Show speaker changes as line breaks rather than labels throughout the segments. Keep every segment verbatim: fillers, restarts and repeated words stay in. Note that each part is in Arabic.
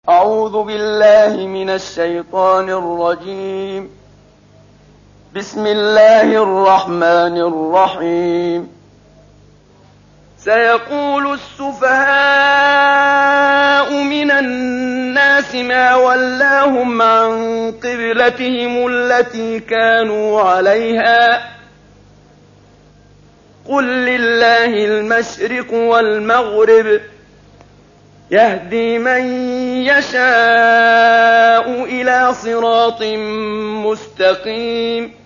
أعوذ بالله من الشيطان الرجيم. بسم الله الرحمن الرحيم. سيقول السفهاء من الناس ما ولاهم عن قبلتهم التي كانوا عليها قل لله المشرق والمغرب يهدي من يشاء إلى صراط مستقيم.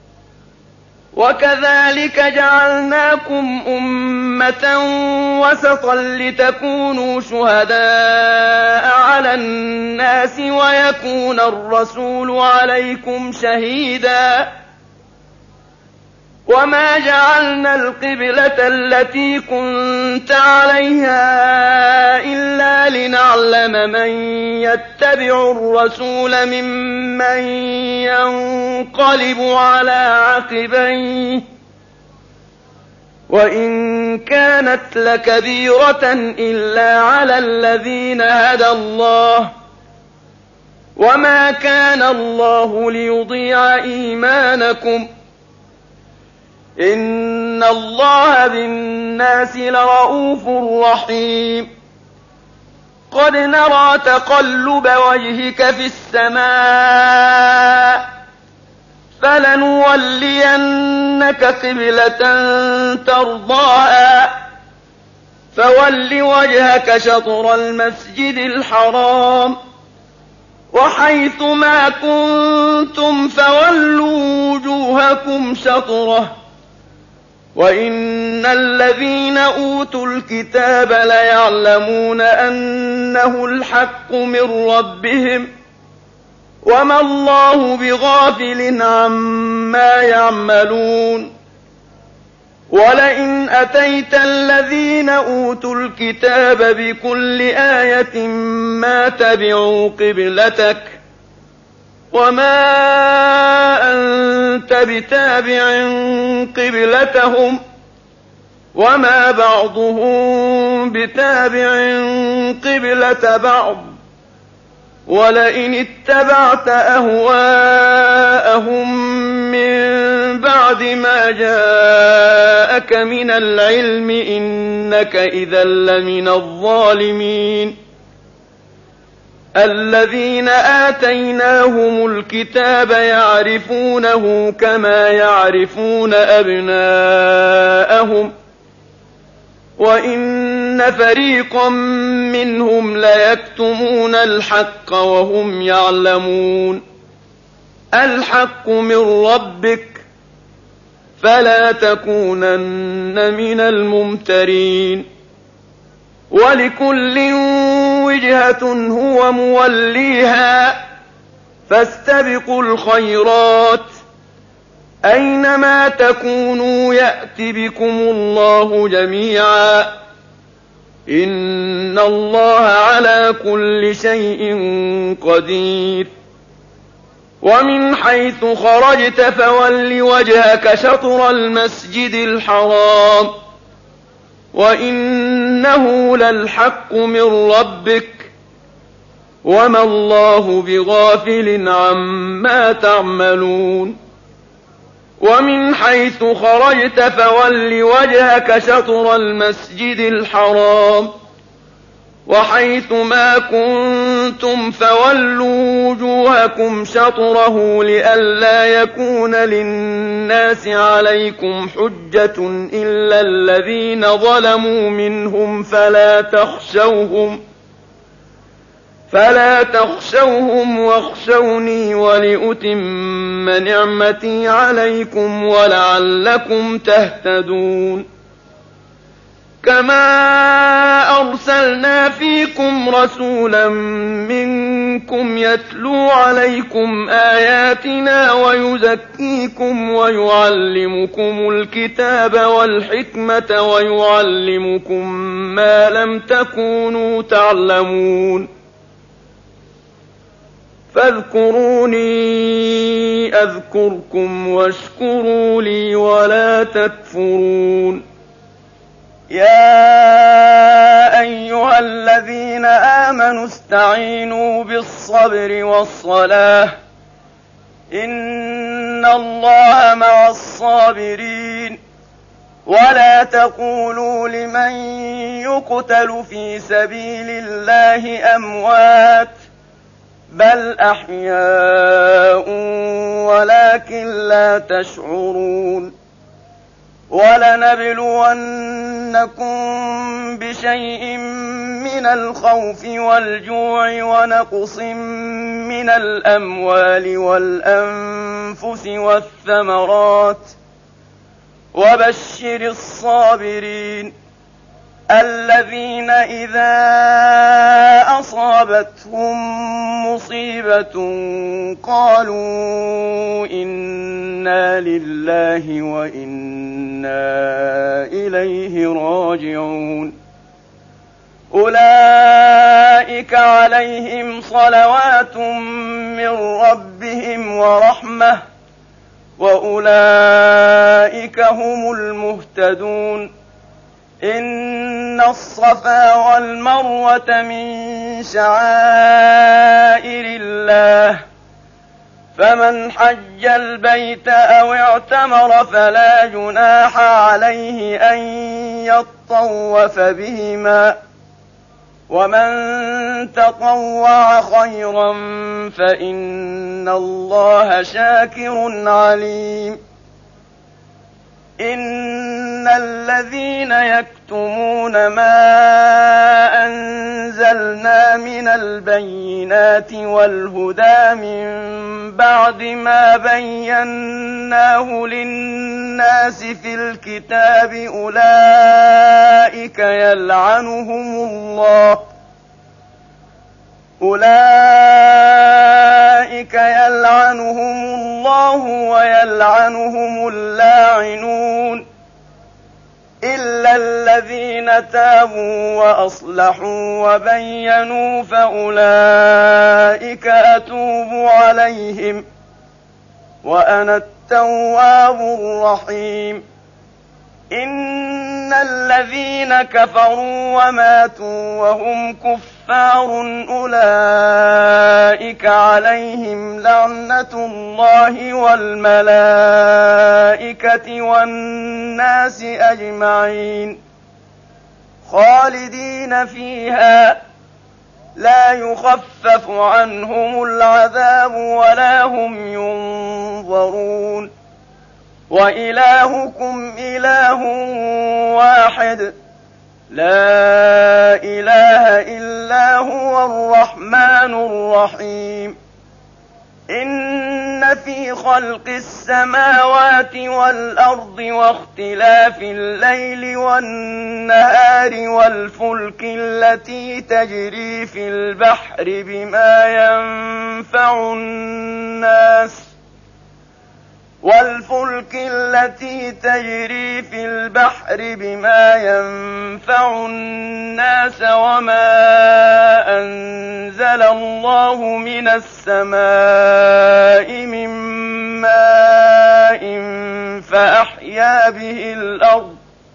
وكذلك جعلناكم أمة وسطا لتكونوا شهداء على الناس ويكون الرسول عليكم شهيدا. وما جعلنا القبلة التي كنت عليها إلا لنعلم من يتبع الرسول ممن ينقلب على عقبيه وإن كانت لكبيرة إلا على الذين هدى الله وما كان الله ليضيع إيمانكم إن الله بالناس لرءوف رحيم. قد نرى تقلب وجهك في السماء فلنولينك قبلة ترضاها فول وجهك شطر المسجد الحرام وحيث ما كنتم فولوا وجوهكم شطره وإن الذين أوتوا الكتاب ليعلمون أنه الحق من ربهم وما الله بغافل عما يعملون. ولئن أتيت الذين أوتوا الكتاب بكل آية ما تبعوا قبلتك وما أنت بتابع قبلتهم وما بعضهم بتابع قبلة بعض ولئن اتبعت أهواءهم من بعد ما جاءك من العلم إنك إذا لمن الظالمين. الذين آتيناهم الكتاب يعرفونه كما يعرفون أبناءهم وإن فريقا منهم ليكتمون الحق وهم يعلمون. الحق من ربك فلا تكونن من الممترين. ولكل وجهة هو موليها فاستبقوا الخيرات أينما تكونوا يأت بكم الله جميعا إن الله على كل شيء قدير. ومن حيث خرجت فول وجهك شطر المسجد الحرام وإنه للحق من ربك وما الله بغافل عما تعملون. ومن حيث خرجت فول وجهك شطر المسجد الحرام وحيث ما كنتم فولوا وجوهكم شطره لئلا يكون للناس عليكم حجة إلا الذين ظلموا منهم فلا تخشوهم فلا تخشوهم واخشوني ولأتم نعمتي عليكم ولعلكم تهتدون. كما أرسلنا فيكم رسولا منكم يتلو عليكم آياتنا ويزكيكم ويعلمكم الكتاب والحكمة ويعلمكم ما لم تكونوا تعلمون. فاذكروني أذكركم واشكروا لي ولا تكفرون.
يا أيها الذين آمنوا استعينوا بالصبر والصلاة إن الله مع الصابرين ولا تقولوا لمن يقتل في سبيل الله أموات بل أحياء ولكن لا تشعرون ولنبلونكم بشيء من الخوف والجوع ونقص من الأموال والأنفس والثمرات وبشر الصابرين الذين إذا أصابتهم مصيبة قالوا إنا لله وإنا إليه راجعون أولئك عليهم صلوات من ربهم ورحمة وأولئك هم المهتدون إن الصفا والمروة من شعائر الله فمن حج البيت أو اعتمر فلا جناح عليه أن يطوف بهما ومن تطوع خيرا فإن الله شاكر عليم إن الذين يكتمون ما أنزلنا من البينات والهدى من بعد ما بيناه للناس في الكتاب أولئك يلعنهم الله أولئك يلعنهم الله ويلعنهم اللاعنون إلا الذين تابوا وأصلحوا وبينوا فأولئك أتوب عليهم وأنا التواب الرحيم إن الذين كفروا وماتوا وهم كفار أولئك عليهم لعنة الله والملائكة والناس أجمعين خالدين فيها لا يخفف عنهم العذاب ولا هم ينظرون وإلهكم إله واحد لا إله إلا هو الرحمن الرحيم إن في خلق السماوات والأرض واختلاف الليل والنهار والفلك التي تجري في البحر بما ينفع الناس والفلك التي تجري في البحر بما ينفع الناس وما أنزل الله من السماء من ماء فأحيا به الأرض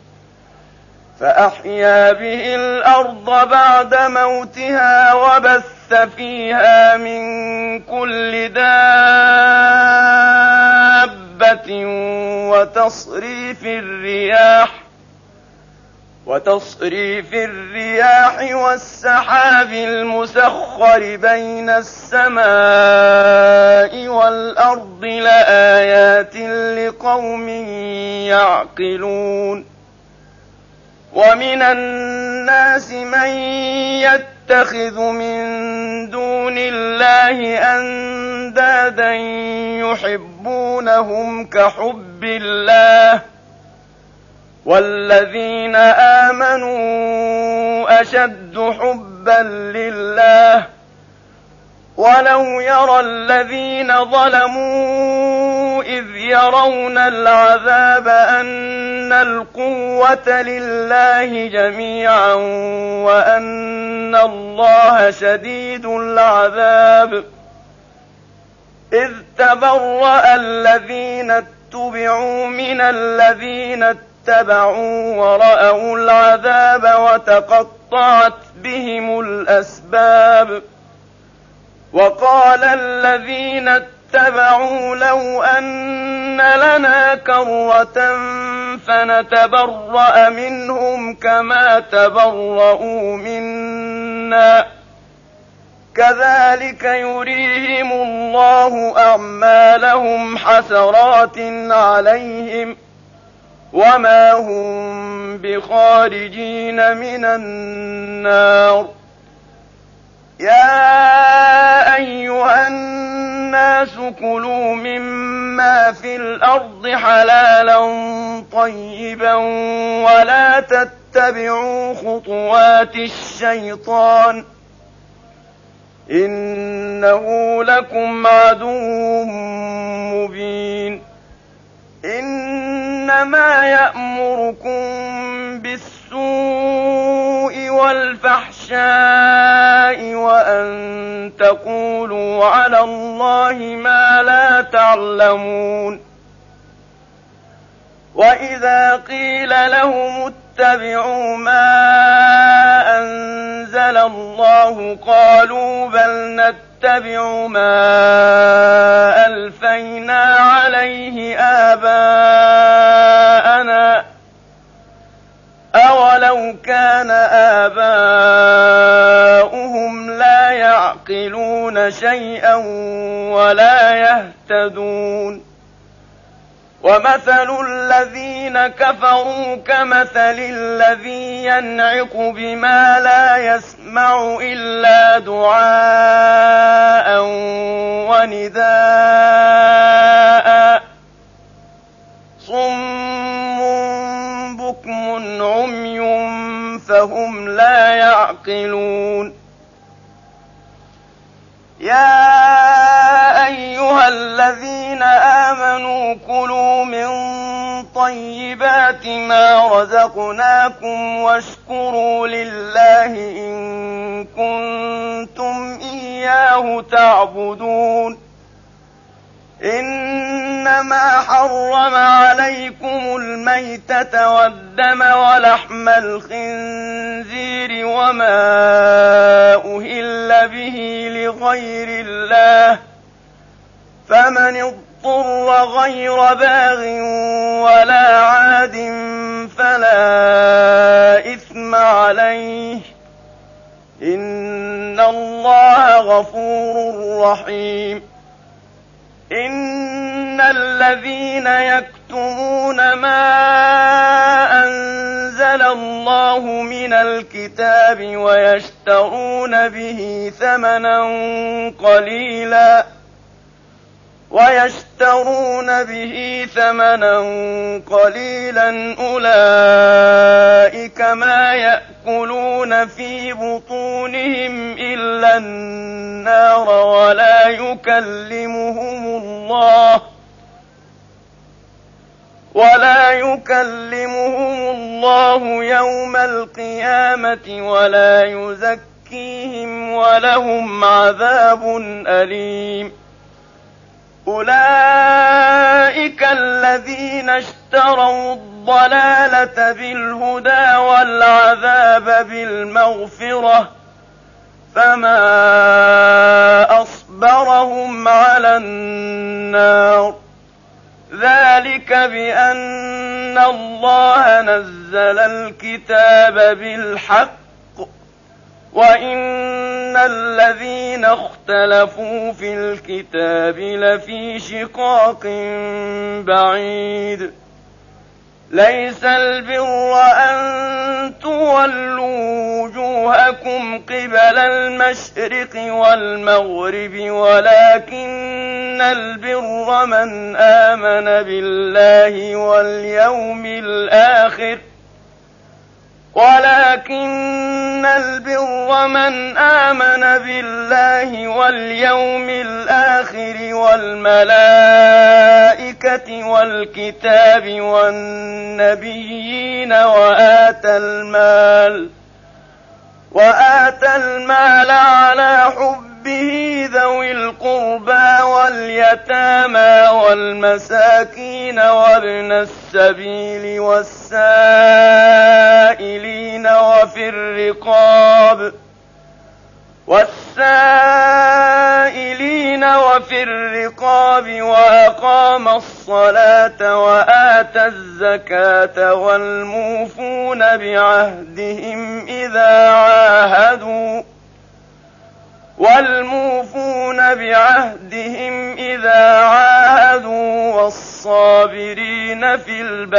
فأحيا به الأرض بعد موتها وبث فيها من كل دابة وتصريف الرياح وتصريف الرياح والسحاب المسخر بين السماء والأرض لآيات لقوم يعقلون ومن الناس من يتخذ من دون الله أندادا يحبونهم كحب الله والذين آمنوا أشد حبا لله ولو يرى الذين ظلموا إذ يرون العذاب أن القوة لله جميعا وأن الله شديد العذاب إذ تبرأ الذين اتبعوا من الذين اتبعوا اتبعوا ورأوا العذاب وتقطعت بهم الأسباب. وقال الذين اتبعوا لو أن لنا كرة فنتبرأ منهم كما تبرؤوا منا كذلك يريهم الله أعمالهم حسرات عليهم وما هم بخارجين من النار. يا أيها الناس كلوا مما في الأرض حلالا طيبا ولا تتبعوا خطوات الشيطان إنه لكم عدو مبين. إنما يأمركم بالسوء والفحشاء وأن تقولوا على الله ما لا تعلمون. وإذا قيل لهم اتبعوا ما أنزل الله قالوا بل نتبع ما ألفينا عليه آباءنا أولو كان آباؤهم لا يعقلون شيئا ولا يهتدون. ومثل الذين كفروا كمثل الذي ينعق بما لا يسمع إلا دعاء ونداء صم بكم عمي فهم لا يعقلون. يا أيها الذين آمنوا كلوا من طيبات ما رزقناكم واشكروا لله إن كنتم إياه تعبدون. إنما حرم عليكم الميتة والدم ولحم الخنزير وما أهل به لغير الله فمن اضطر غير باغ ولا عاد فلا إثم عليه إن الله غفور رحيم. إن الذين يكتمون ما أنزل الله من الكتاب ويشترون به ثمنا قليلا ويشترون به ثمنا قليلا أولئك ما يأكلون في بطونهم إلا النار ولا يكلمهم الله ولا يكلمهم الله يوم القيامة ولا يزكيهم ولهم عذاب أليم. أولئك الذين اشتروا الضلالة بالهدى والعذاب بالمغفرة فما أصبرهم على النار. ذلك بأن الله نزل الكتاب بالحق وإن الذين اختلفوا في الكتاب لفي شقاق بعيد. ليس البر أن تولوا وجوهكم قبل المشرق والمغرب ولكن البر من آمن بالله واليوم الآخر ولكن البر من آمن بالله واليوم الآخر والملائكة والكتاب والنبيين وآتى المال وآتى المال على حبه ذوي القربى واليتامى والمساكين وابن السبيل والسائلين وفي الرقاب والسائلين وفي الرقاب وأقام الصلاة وآتى الزكاة والموفون بعهدهم إذا عاهدوا والموفون بعهدهم إذا عاهدوا والصابرين في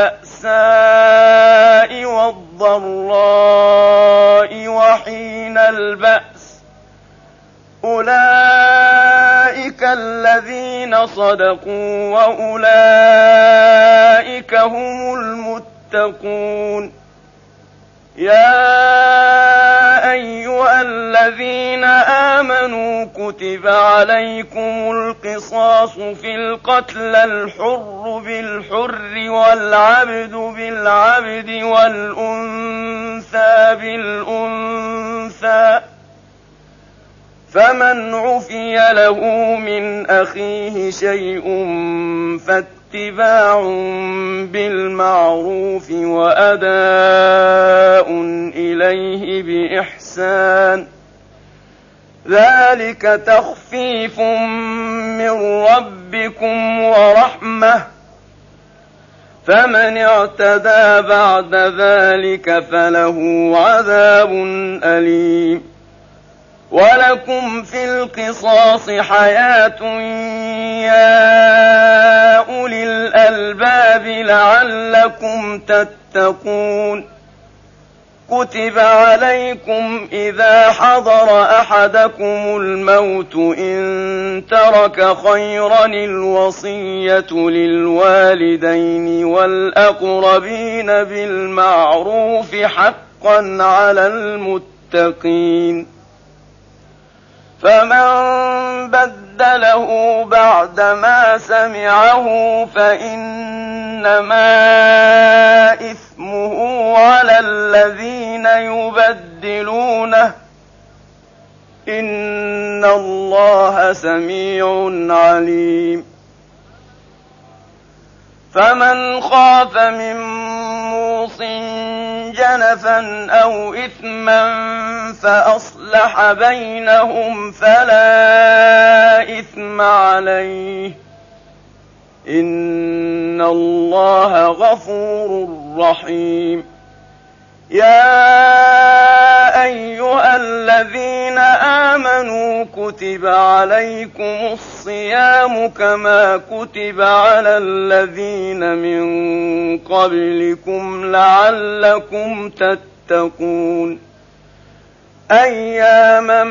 البأساء والضراء وحين البأس أولئك الذين صدقوا وأولئك هم المتقون. يا أيها الذين آمنوا كتب عليكم القصاص في القتل الحر بالحر والعبد بالعبد والأنثى بالأنثى فمن عفي له من أخيه شيء فاتباع بالمعروف وأداء إليه بإحسان ذلك تخفيف من ربكم ورحمة فمن اعتدى بعد ذلك فله عذاب أليم. ولكم في القصاص حياة يا أولي الألباب لعلكم تتقون. كتب عليكم إذا حضر أحدكم الموت إن ترك خيرا الوصية للوالدين والأقربين بالمعروف حقا على المتقين. فمن بدله بعدما سمعه فإنما إثمه على الذين يبدلونه إن الله سميع عليم. فمن خاف من موص جنفا أو إثما فأصلح بينهم فلا إثم عليه إن الله غفور رحيم. يا أيها الذين آمنوا كتب عليكم الصيام كما كتب على الذين من قبلكم لعلكم تتقون. أياما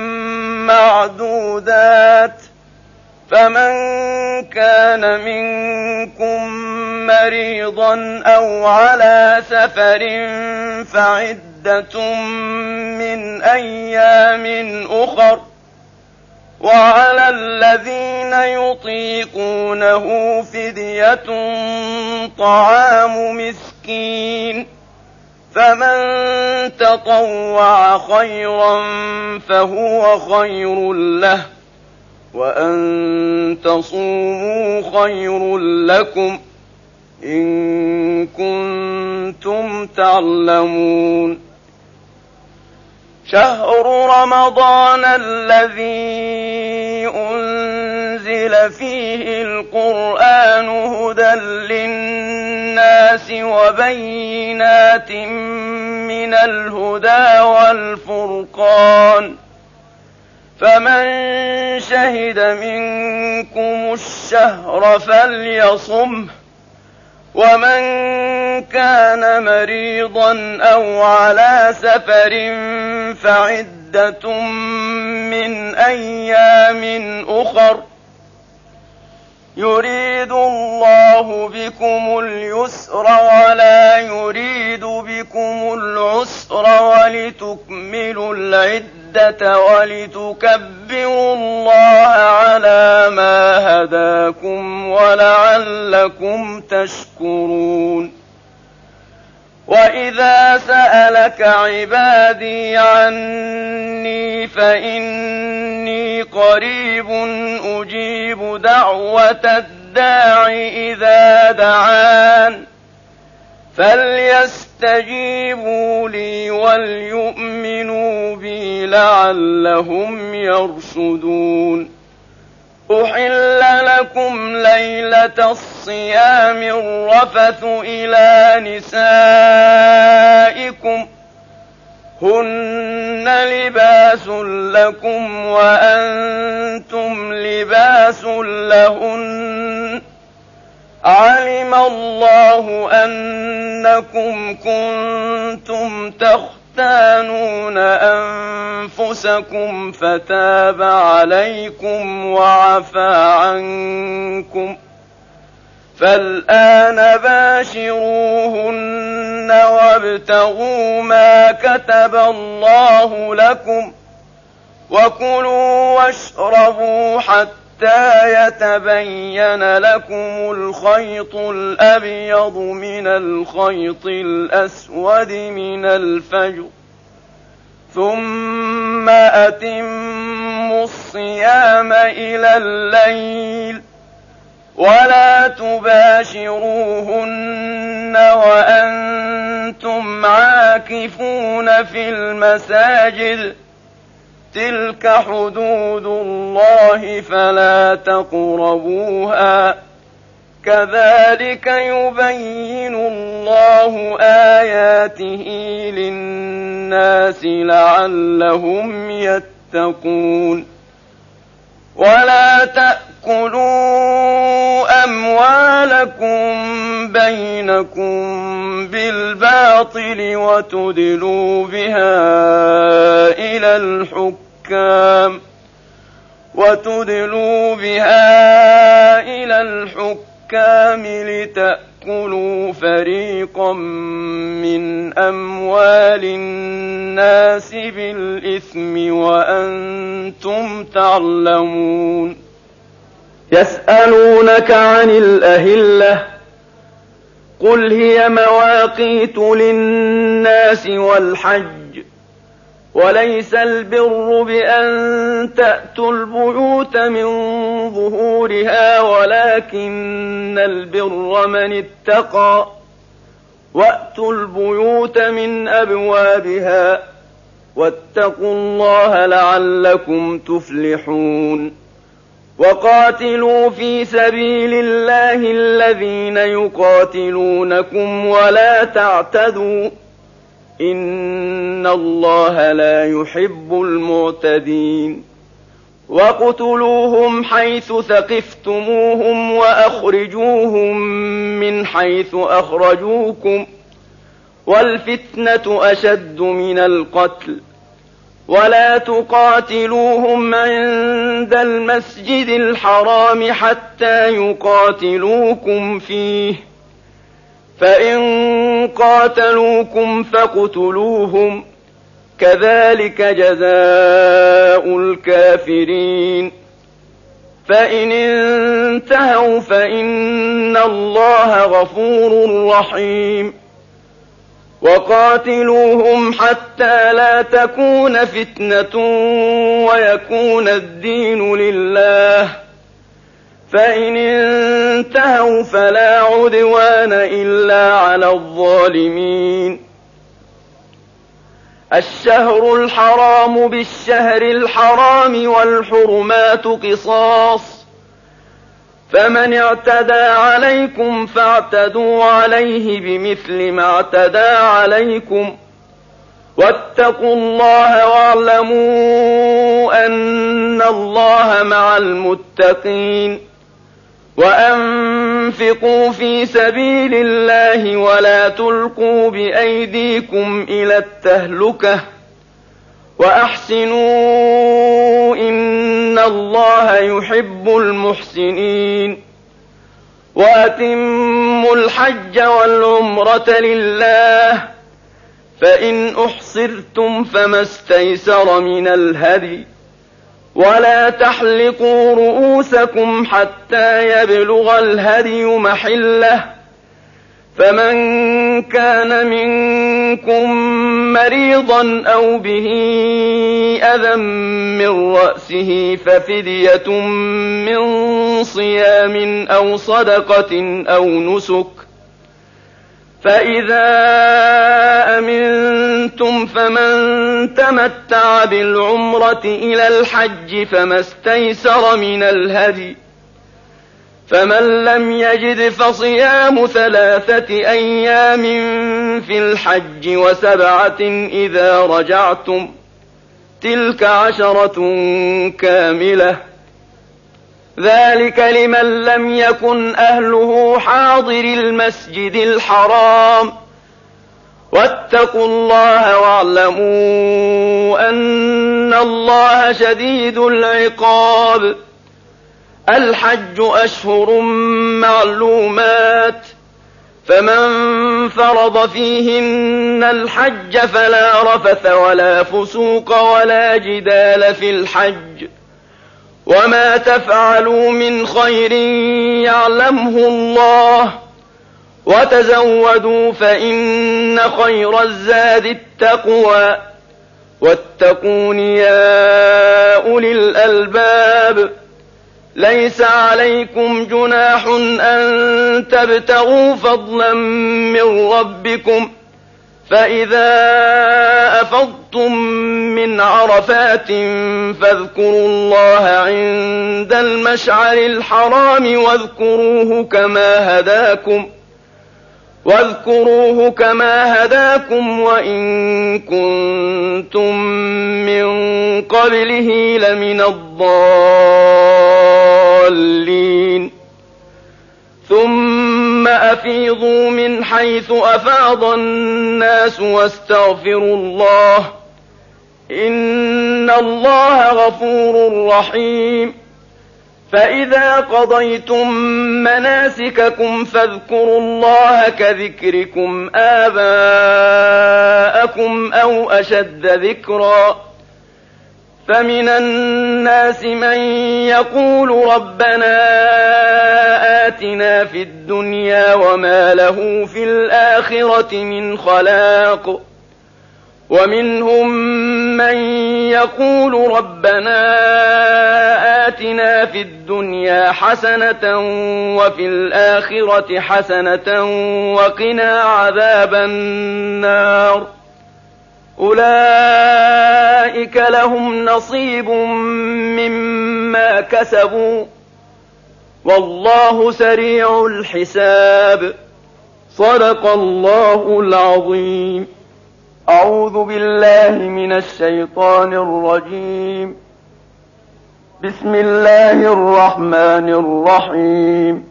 معدودات فمن كان منكم مريضا أو على سفر فعدة من أيام أخر وعلى الذين يطيقونه فدية طعام مسكين فمن تطوع خيرا فهو خير له وأن تصوموا خير لكم إن كنتم تعلمون. شهر رمضان الذي أنزل فيه القرآن هدى للناس وبينات من الهدى والفرقان فمن شهد منكم الشهر فليصمه ومن كان مريضا أو على سفر فعدة من أيام أخر يريد الله بكم اليسر ولا يريد بكم العسر ولتكملوا العدة ولتكبروا الله على ما هداكم ولعلكم تشكرون. وإذا سألك عبادي عني فإني قريب أجيب دعوة الداع إذا دعان فليستجيبوا لي وليؤمنوا بي لعلهم يرشدون. أحل لكم ليلة الصيام الرفث إلى نسائكم هن لباس لكم وأنتم لباس لهن علم الله أنكم كنتم تختانون أنفسكم فتاب عليكم وعفى عنكم فالآن باشروهن وابتغوا ما كتب الله لكم وكلوا واشربوا حتى يتبين لكم الخيط الأبيض من الخيط الأسود من الفجر ثم أتموا الصيام إلى الليل ولا تباشروهن وأنتم عاكفون في المساجد تلك حدود الله فلا تقربوها كذلك يبين الله آياته للناس لعلهم يتقون. ولا تأكلوا أموالكم بينكم بالباطل وتدلوا بها إلى الحكام وتدلوا بها إلى الحكام لتأكلوا فريقا من أموال الناس بالإثم وأنتم تعلمون.
يسألونك عن الأهلة قل هي مواقيت للناس والحج وليس البر بأن تأتوا البيوت من ظهورها ولكن البر من اتقى وأتوا البيوت من أبوابها واتقوا الله لعلكم تفلحون. وقاتلوا في سبيل الله الذين يقاتلونكم ولا تعتدوا إن الله لا يحب المعتدين. واقتلوهم حيث ثقفتموهم وأخرجوهم من حيث أخرجوكم والفتنة أشد من القتل ولا تقاتلوهم عند المسجد الحرام حتى يقاتلوكم فيه فإن قاتلوكم فاقتلوهم كذلك جزاء الكافرين. فإن انتهوا فإن الله غفور رحيم. وقاتلوهم حتى لا تكون فتنة ويكون الدين لله فإن انتهوا فلا عدوان إلا على الظالمين. الشهر الحرام بالشهر الحرام والحرمات قصاص فمن اعتدى عليكم فاعتدوا عليه بمثل ما اعتدى عليكم واتقوا الله واعلموا أن الله مع المتقين. وأنفقوا في سبيل الله ولا تلقوا بأيديكم إلى التهلكة وأحسنوا إن الله يحب المحسنين. وأتموا الحج والعمرة لله فإن أحصرتم فما استيسر من الهدي ولا
فمن كان منكم مريضا أو به أذى من رأسه ففدية من صيام أو صدقة أو نسك، فإذا أمنتم فمن تمتع بالعمرة إلى الحج فما استيسر من الهدي، فمن لم يجد فصيام ثلاثة أيام في الحج وسبعة إذا رجعتم، تلك عشرة كاملة، ذلك لمن لم يكن أهله حاضر المسجد الحرام. واتقوا الله واعلموا أن الله شديد العقاب. الحج أشهر معلومات، فمن فرض فيهن الحج فلا رفث ولا فسوق ولا جدال في الحج، وما تفعلوا من خير يعلمه الله، وتزودوا فإن خير الزاد التقوى، واتقون يا أولي الألباب. ليس عليكم جناح أن تبتغوا فضلا من ربكم، فإذا أفضتم من عرفات فاذكروا الله عند المشعر الحرام واذكروه كما هداكم واذكروه كما هداكم وإن كنتم من قبله لمن الضالين. ثم أفيضوا من حيث أفاض الناس واستغفروا الله، إن الله غفور رحيم. فإذا قضيتم مناسككم فاذكروا الله كذكركم آباءكم أو أشد ذكرا. فمن الناس من يقول ربنا آتنا في الدنيا وما له في الآخرة من خلاق، ومنهم من يقول ربنا آتنا في الدنيا حسنة وفي الآخرة حسنة وقنا عذاب النار. أولئك لهم نصيب مما كسبوا، والله سريع الحساب. صدق الله العظيم. أعوذ بالله من الشيطان الرجيم. بسم الله الرحمن الرحيم.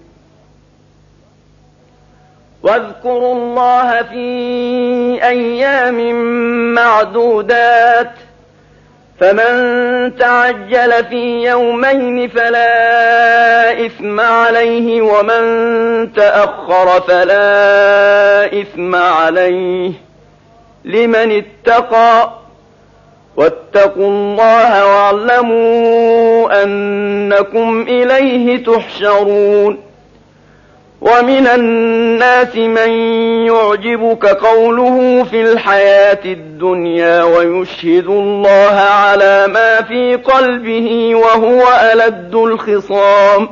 واذكروا الله في أيام معدودات، فمن تعجل في يومين فلا إثم عليه، ومن تأخر فلا إثم عليه، لمن اتقى. واتقوا الله واعلموا أنكم إليه تحشرون. ومن الناس من يعجبك قوله في الحياة الدنيا ويشهد الله على ما في قلبه وهو ألد الخصام،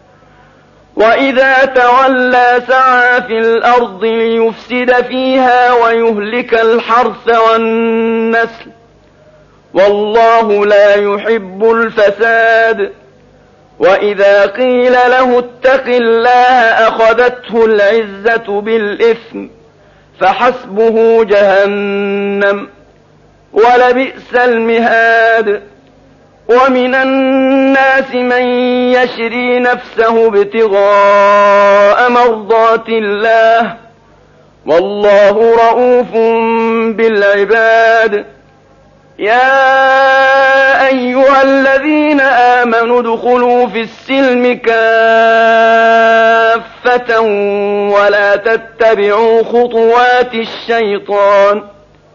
وإذا تولى سعى في الأرض ليفسد فيها ويهلك الحرث والنسل، والله لا يحب الفساد. وإذا قيل له اتق الله أخذته العزة بالإثم، فحسبه جهنم ولبئس المهاد. ومن الناس من يشري نفسه ابتغاء مرضات الله، والله رءوف بالعباد. يا أيها الذين آمنوا ادخلوا في السلم كافة ولا تتبعوا خطوات الشيطان،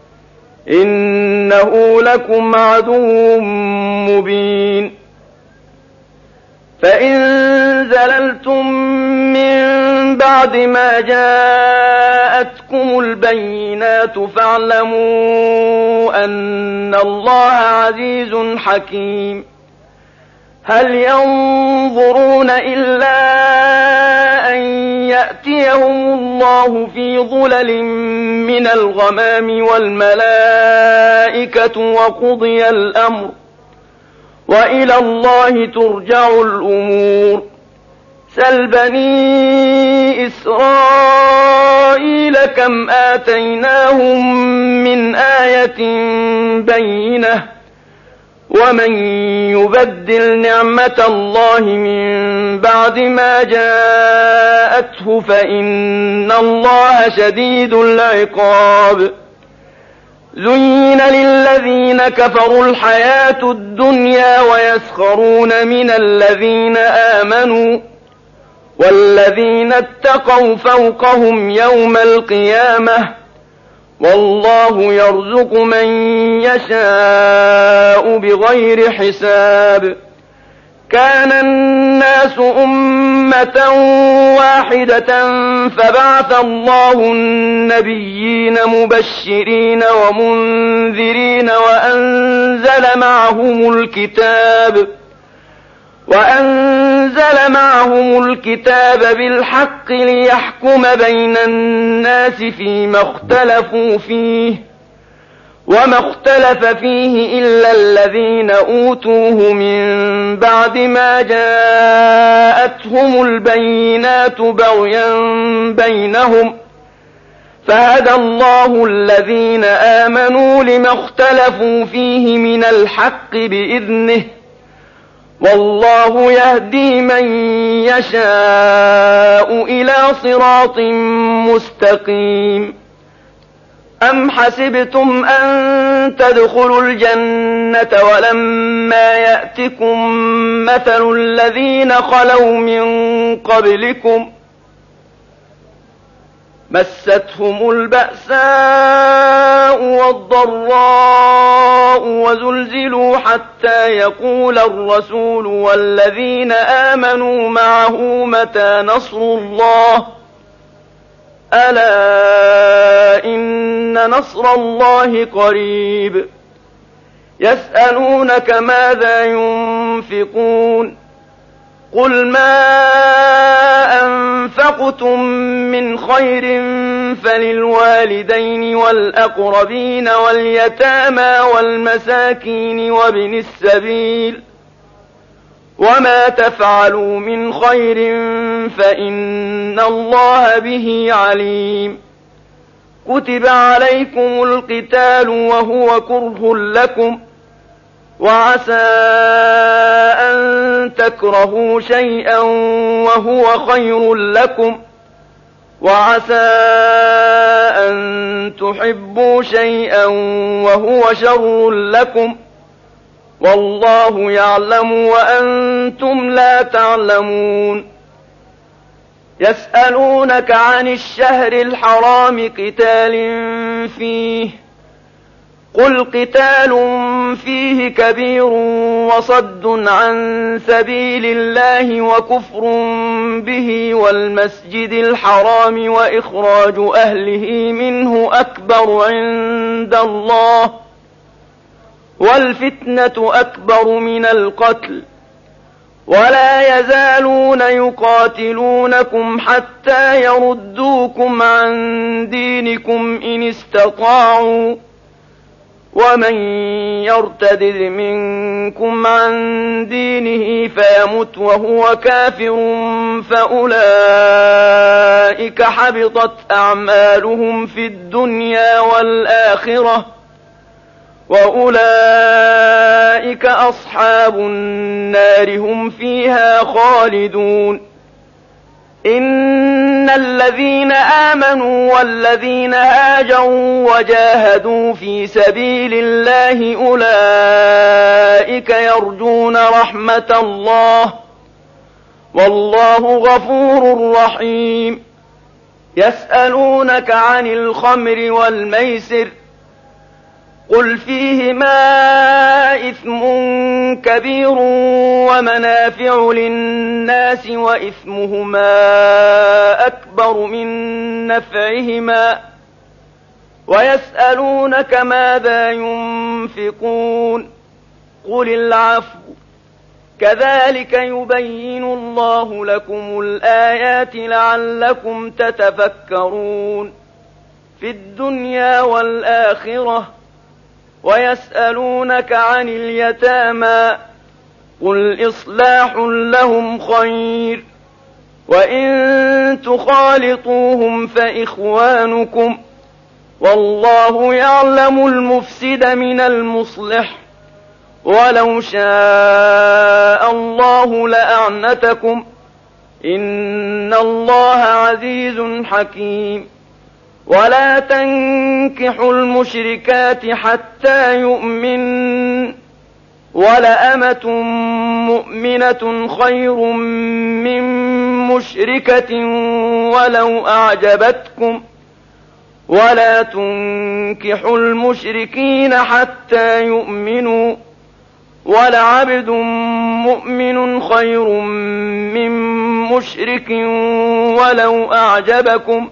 إنه لكم عدو مبين. فإن زللتم من بعد ما جاءتكم البينات فاعلموا أن الله عزيز حكيم هل ينظرون إلا أن يأتيهم الله في ظلل من الغمام والملائكة وقضي الأمر وإلى الله ترجع الأمور سل بني إسرائيل كم آتيناهم من آية بينة ومن يبدل نعمة الله من بعد ما جاءته فإن الله شديد العقاب زين للذين كفروا الحياة الدنيا ويسخرون من الذين آمنوا والذين اتقوا فوقهم يوم القيامة والله يرزق من يشاء بغير حساب كان الناس أمة واحدة فبعث الله النبيين مبشرين ومنذرين وأنزل معهم الكتاب وأنزل معهم الكتاب بالحق ليحكم بين الناس فيما اختلفوا فيه وما اختلف فيه إلا الذين أوتوه من بعد ما جاءتهم البينات بغيا بينهم فهدى الله الذين آمنوا لما اختلفوا فيه من الحق بإذنه والله يهدي من يشاء إلى صراط مستقيم أم حسبتم أن تدخلوا الجنة ولما يأتكم مثل الذين خلوا من قبلكم مستهم البأساء والضراء وزلزلوا حتى يقول الرسول والذين آمنوا معه متى نصر الله ألا إن نصر الله قريب يسألونك ماذا ينفقون قل ما أنفقتم من خير فللوالدين والأقربين واليتامى والمساكين وابن السبيل وما تفعلوا من خير فإن الله به عليم كتب عليكم القتال وهو كره لكم وعسى أن تكرهوا شيئا وهو خير لكم وعسى أن تحبوا شيئا وهو شر لكم والله يعلم وأنتم لا تعلمون يسألونك عن الشهر الحرام قتال فيه قل قتال فيه كبير وصد عن سبيل الله وكفر به والمسجد الحرام وإخراج أهله منه أكبر عند الله والفتنة أكبر من القتل ولا يزالون يقاتلونكم حتى يردوكم عن دينكم إن استطاعوا ومن يرتد منكم عن دينه فيمت وهو كافر فأولئك حبطت أعمالهم في الدنيا والآخرة وأولئك أصحاب النار هم فيها خالدون إن الذين آمنوا والذين هاجروا وجاهدوا في سبيل الله أولئك يرجون رحمة الله والله غفور رحيم يسألونك عن الخمر والميسر قل فيهما إثم كبير ومنافع للناس وإثمهما أكبر من نفعهما ويسألونك ماذا ينفقون قل العفو كذلك يبين الله لكم الآيات لعلكم تتفكرون في الدنيا والآخرة ويسألونك عن اليتامى قل إصلاح لهم خير وإن تخالطوهم فإخوانكم والله يعلم المفسد من المصلح ولو شاء الله لأعنتكم إن الله عزيز حكيم ولا تنكحوا المشركات حتى يؤمن ولأمة مؤمنة خير من مشركة ولو أعجبتكم ولا تنكحوا المشركين حتى يؤمنوا ولعبد مؤمن خير من مشرك ولو أعجبكم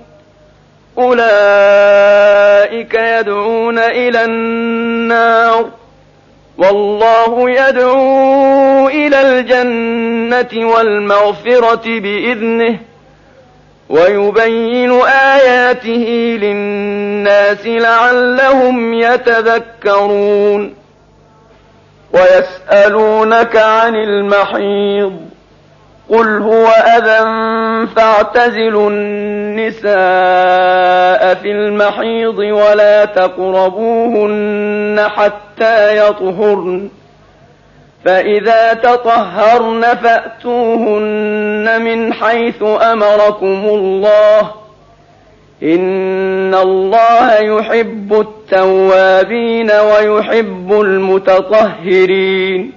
أولئك يدعون إلى النار والله يدعو إلى الجنة والمغفرة بإذنه ويبين آياته للناس لعلهم يتذكرون ويسألونك عن المحيض قل هو أذى فاعتزلوا النساء في المحيض ولا تقربوهن حتى يطهرن فإذا تطهرن فأتوهن من حيث أمركم الله إن الله يحب التوابين ويحب المتطهرين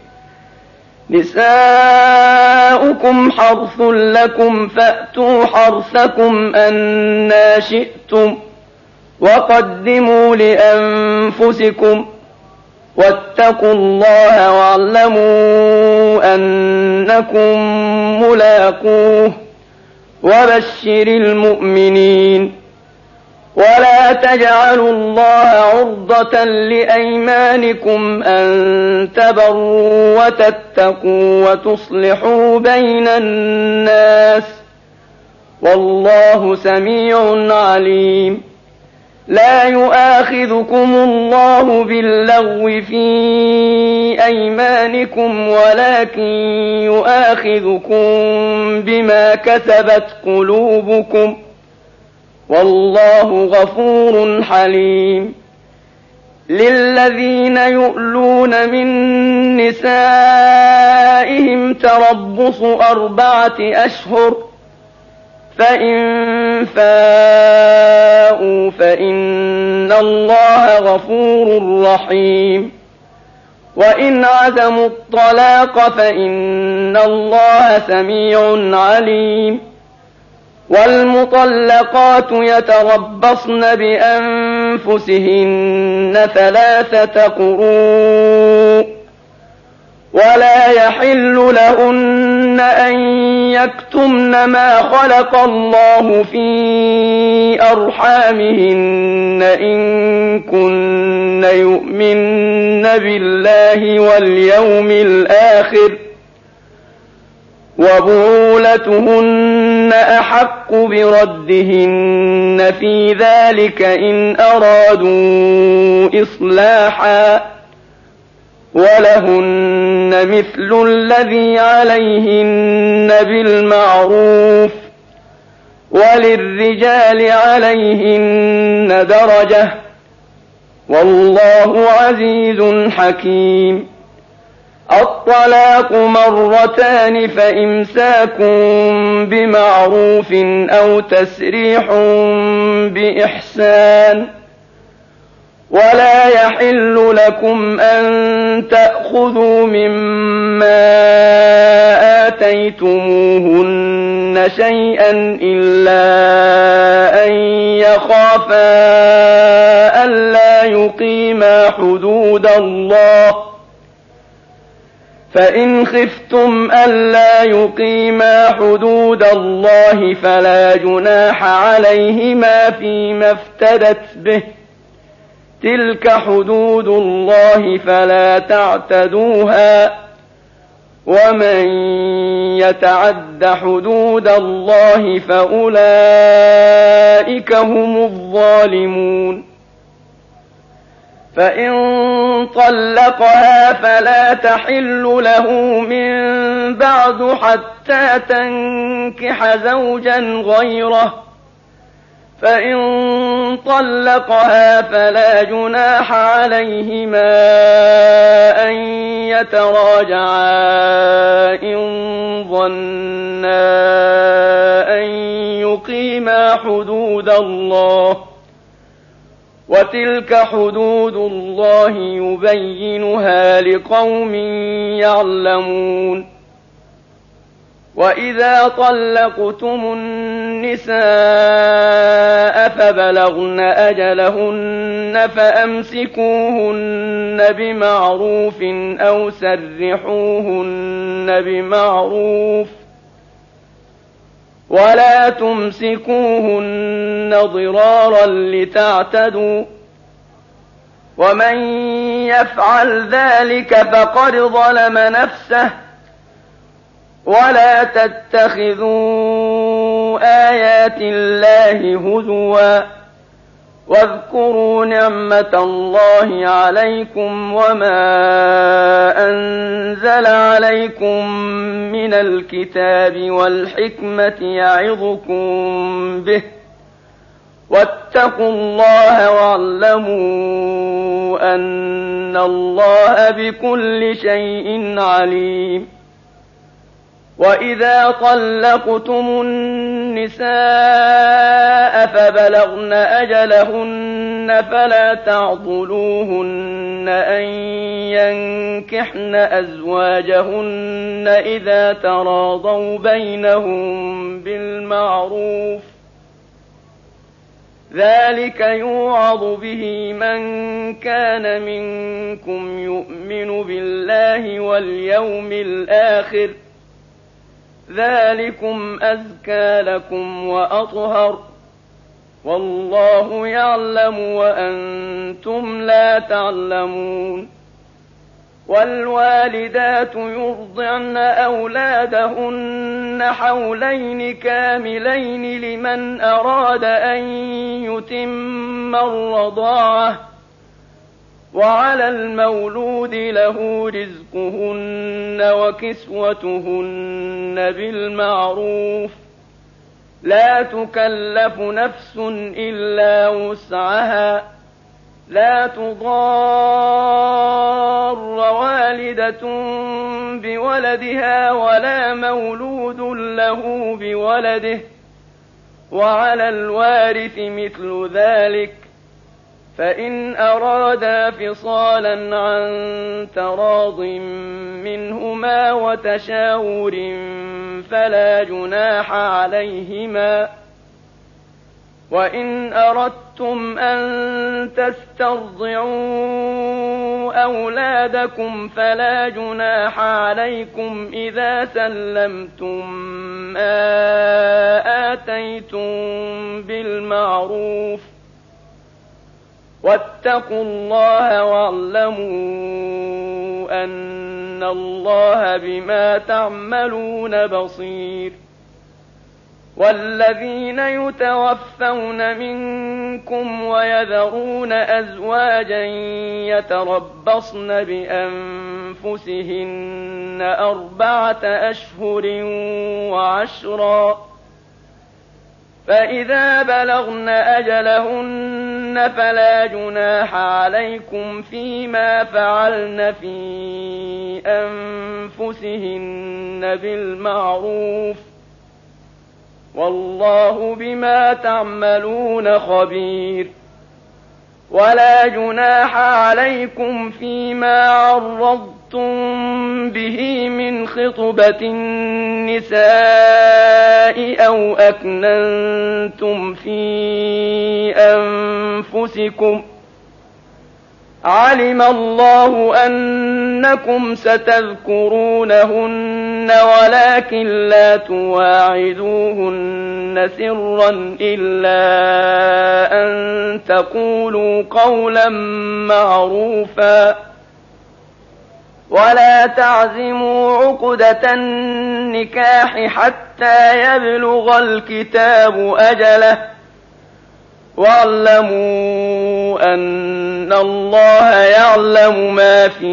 نساؤكم حرث لكم فأتوا حرثكم أنى شئتم وقدموا لأنفسكم واتقوا الله واعلموا أنكم ملاقوه وبشر المؤمنين ولا تجعلوا الله عرضة لأيمانكم أن تبروا وتتقوا وتصلحوا بين الناس والله سميع عليم لا يؤاخذكم الله باللغو في أيمانكم ولكن يؤاخذكم بما كسبت قلوبكم والله غفور حليم للذين يؤلون من نسائهم تربص أربعة أشهر فإن فاءوا فإن الله غفور رحيم وإن عزموا الطلاق فإن الله سميع عليم والمطلقات يتربصن بأنفسهن ثلاثة قروء ولا يحل لهن أن يكتمن ما خلق الله في أرحامهن إن كن يؤمن بالله واليوم الآخر وبعولتهن أحق بردهن في ذلك إن أرادوا إصلاحا ولهن مثل الذي عليهن بالمعروف وللرجال عليهن درجة والله عزيز حكيم الطلاق مرتان فإمساك بمعروف أو تسريح بإحسان ولا يحل لكم أن تأخذوا مما آتيتموهن شيئا إلا أن يخافا ألا يقيما حدود الله فإن خفتم ألا يقيما حدود الله فلا جناح عليهما فيما افتدت به تلك حدود الله فلا تعتدوها ومن يتعد حدود الله فأولئك هم الظالمون فإن طلقها فلا تحل له من بعد حتى تنكح زوجا غيره فإن طلقها فلا جناح عليهما أن يتراجعا إن ظنا أن يقيما حدود الله وتلك حدود الله يبينها لقوم يعلمون وإذا طلقتم النساء فبلغن أجلهن فأمسكوهن بمعروف أو سرحوهن بمعروف ولا تمسكوهن ضرارا لتعتدوا ومن يفعل ذلك فقد ظلم نفسه ولا تتخذوا آيات الله هزوا واذكروا نعمة الله عليكم وما أنزل عليكم من الكتاب والحكمة يعظكم به واتقوا الله واعلموا أن الله بكل شيء عليم وإذا طلقتم النساء فبلغن أجلهن فلا تعضلوهن أن ينكحن أزواجهن إذا تراضوا بينهم بالمعروف ذلك يوعظ به من كان منكم يؤمن بالله واليوم الآخر ذلكم أزكى لكم وأطهر والله يعلم وأنتم لا تعلمون والوالدات يرضعن أولادهن حولين كاملين لمن أراد أن يتم الرضاعة وعلى المولود له رزقهن وكسوتهن بالمعروف لا تكلف نفس إلا وسعها لا تضار والدة بولدها ولا مولود له بولده وعلى الوارث مثل ذلك فإن أرادا فصالا عن تراض منهما وتشاور فلا جناح عليهما وإن أردتم أن تسترضعوا أولادكم فلا جناح عليكم إذا سلمتم ما آتيتم بالمعروف واتقوا الله واعلموا أن الله بما تعملون بصير والذين يتوفون منكم ويذرون أزواجا يتربصن بأنفسهن أربعة أشهر وعشرا فإذا بلغن أجلهن فلا جناح عليكم فيما فعلن في أنفسهن بالمعروف والله بما تعملون خبير ولا جناح عليكم فيما عرضتم به من خطبة النساء أو أكننتم في أنفسكم علم الله أنكم ستذكرونهن ولكن لا تواعدوهن سرا إلا أن تقولوا قولا معروفا ولا تعزموا عقدة النكاح حتى يبلغ الكتاب أجله واعلموا أن الله يعلم ما في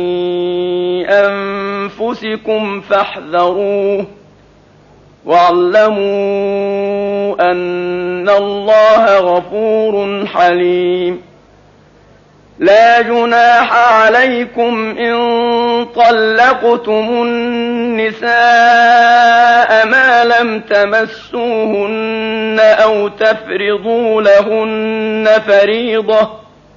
أنفسكم فاحذروه واعلموا أن الله غفور حليم لا جناح عليكم إن طلقتم النساء ما لم تمسوهن أو تفرضوا لهن فريضة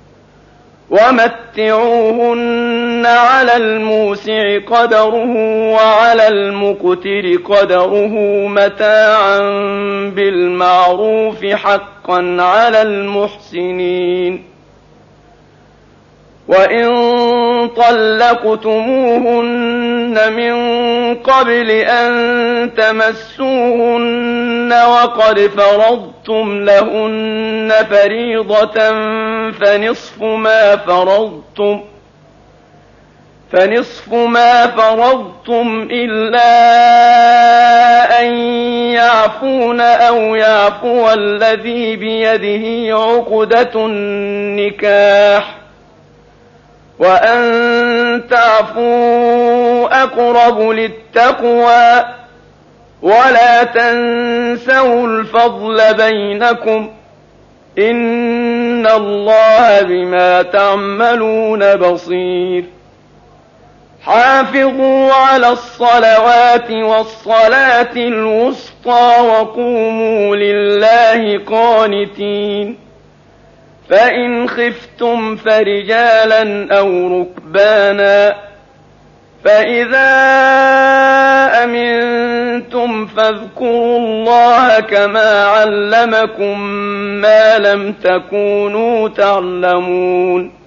ومتعوهن على الموسع قدره وعلى المقتر قدره متاعا بالمعروف حقا على المحسنين وإن طلقتموهن من قبل أن تمسوهن وقد فرضتم لهن فريضة فنصف ما فرضتم فنصف ما فرضتم إلا أن يعفون أو يعفو الذي بيده عقدة النكاح وأن تعفوا أقرب للتقوى ولا تنسوا الفضل بينكم إن الله بما تعملون بصير حافظوا على الصلوات والصلاة الوسطى وقوموا لله قانتين فإن خفتم فرجالا أو ركبانا فإذا أمنتم فاذكروا الله كما علمكم ما لم تكونوا تعلمون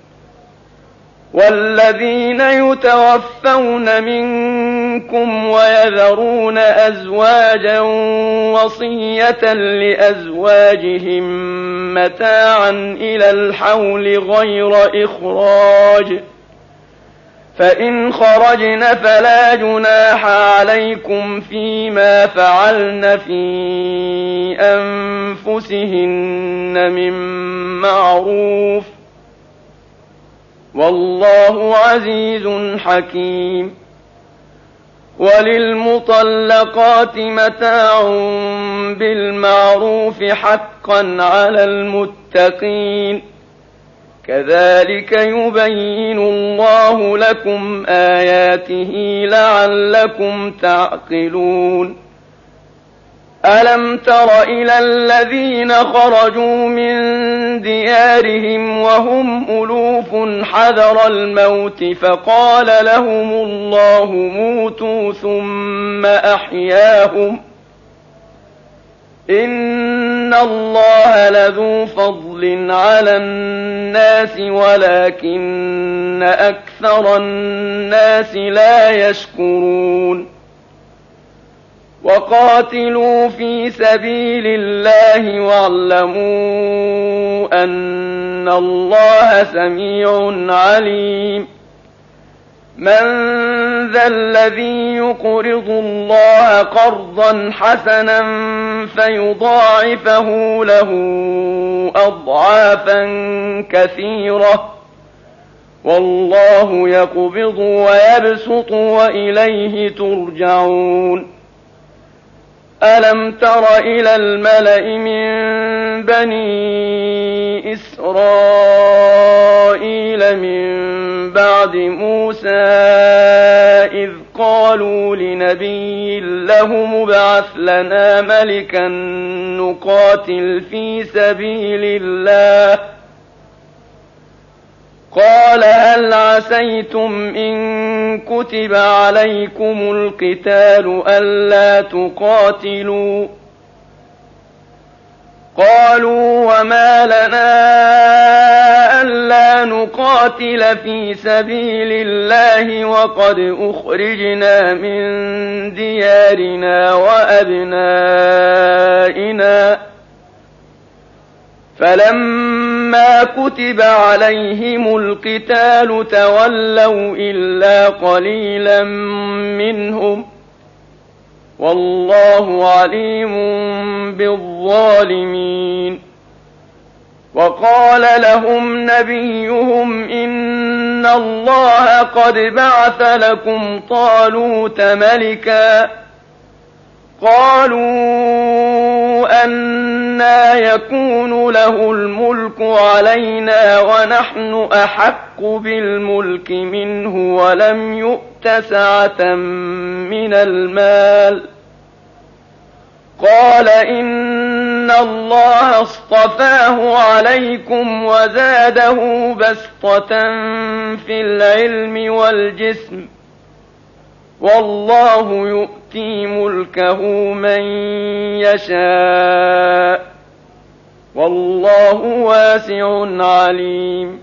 والذين يتوفون منكم ويذرون أزواجا وصية لأزواجهم متاعا إلى الحول غير إخراج فإن خرجن فلا جناح عليكم فيما فعلن في أنفسهن من معروف والله عزيز حكيم وللمطلقات متاع بالمعروف حقا على المتقين كذلك يبين الله لكم آياته لعلكم تعقلون ألم تر إلى الذين خرجوا من ديارهم وهم ألوف حذر الموت فقال لهم الله موتوا ثم أحياهم إن الله لذو فضل على الناس ولكن أكثر الناس لا يشكرون وقاتلوا في سبيل الله واعلموا أن الله سميع عليم من ذا الذي يقرض الله قرضا حسنا فيضاعفه له أضعافا كثيرة والله يقبض ويبسط وإليه ترجعون ألم تر إلى الملأ من بني إسرائيل من بعد موسى إذ قالوا لنبي له مبعث لنا ملكا نقاتل في سبيل الله قال هل عسيتم إن كتب عليكم القتال ألا تقاتلوا قالوا وما لنا ألا نقاتل في سبيل الله وقد أخرجنا من ديارنا وأبنائنا فلما كتب عليهم القتال تولوا إلا قليلا منهم والله عليم بالظالمين. وقال لهم نبيهم إن الله قد بعث لكم طالوت ملكا قالوا أنى يكون له الملك علينا ونحن أحق بالملك منه ولم يؤت سعة من المال قال إن الله اصطفاه عليكم وزاده بسطة في العلم والجسم والله يؤتي ملكه من يشاء والله واسع عليم.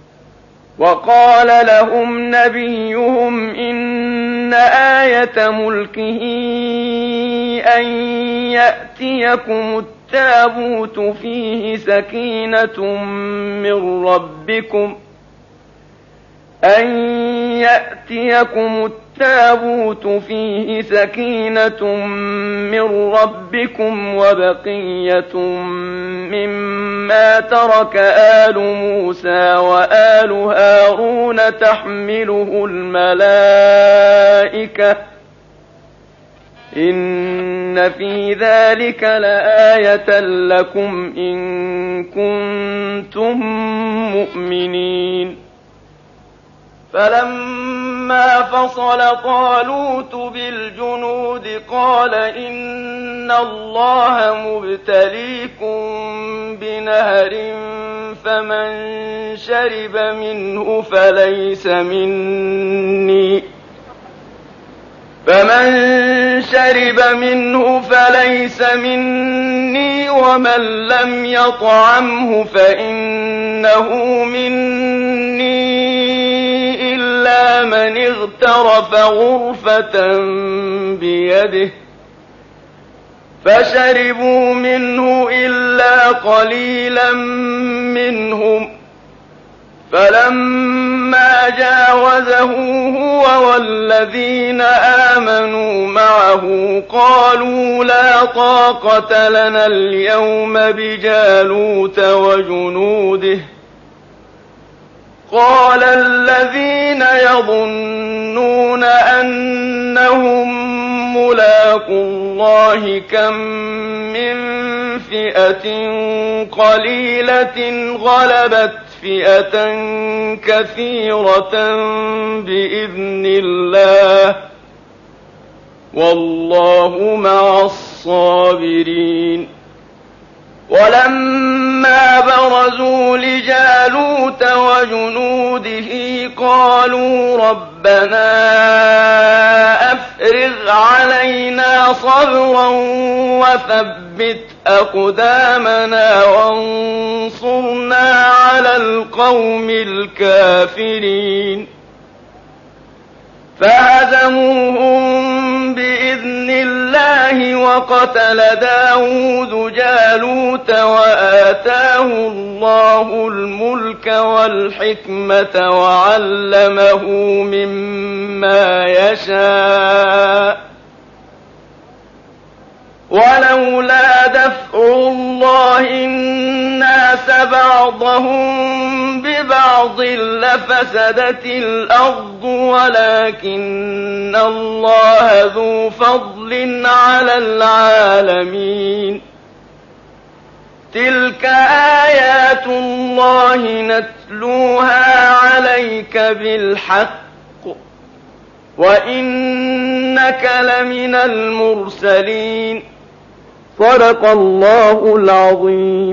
وقال لهم نبيهم إن آية ملكه أن يأتيكم التابوت فيه سكينة من ربكم أن يأتيكم التابوت فيه سكينة من ربكم وبقية مما ترك آل موسى وآل هارون تحمله الملائكة إن في ذلك لآية لكم إن كنتم مؤمنين. فلما فصل طالوت بالجنود قال إن الله مبتليكم بنهر فمن شرب منه فليس مني فمن شرب منه فليس مني ومن لم يطعمه فإنه مني إلا من اغترف غرفة بيده فشربوا منه إلا قليلا منهم فلما جاوزه هو والذين آمنوا معه قالوا لا طاقة لنا اليوم بجالوت وجنوده قال الذين يظنون أنهم ملاقو الله كم من فئة قليلة غلبت فئة كثيرة بإذن الله والله مع الصابرين. ولما برزوا لجالوت وجنوده قالوا ربنا أفرغ علينا صبرا وثبت أقدامنا وانصرنا على القوم الكافرين فهزموهم بإذن الله وقتل داود جالوت وآتاه الله الملك والحكمة وعلمه مما يشاء ولولا دفع الله الناس بعضهم ببعض لفسدت الأرض ولكن الله ذو فضل على العالمين. تلك آيات الله نتلوها عليك بالحق وإنك لمن المرسلين. صدق الله العظيم.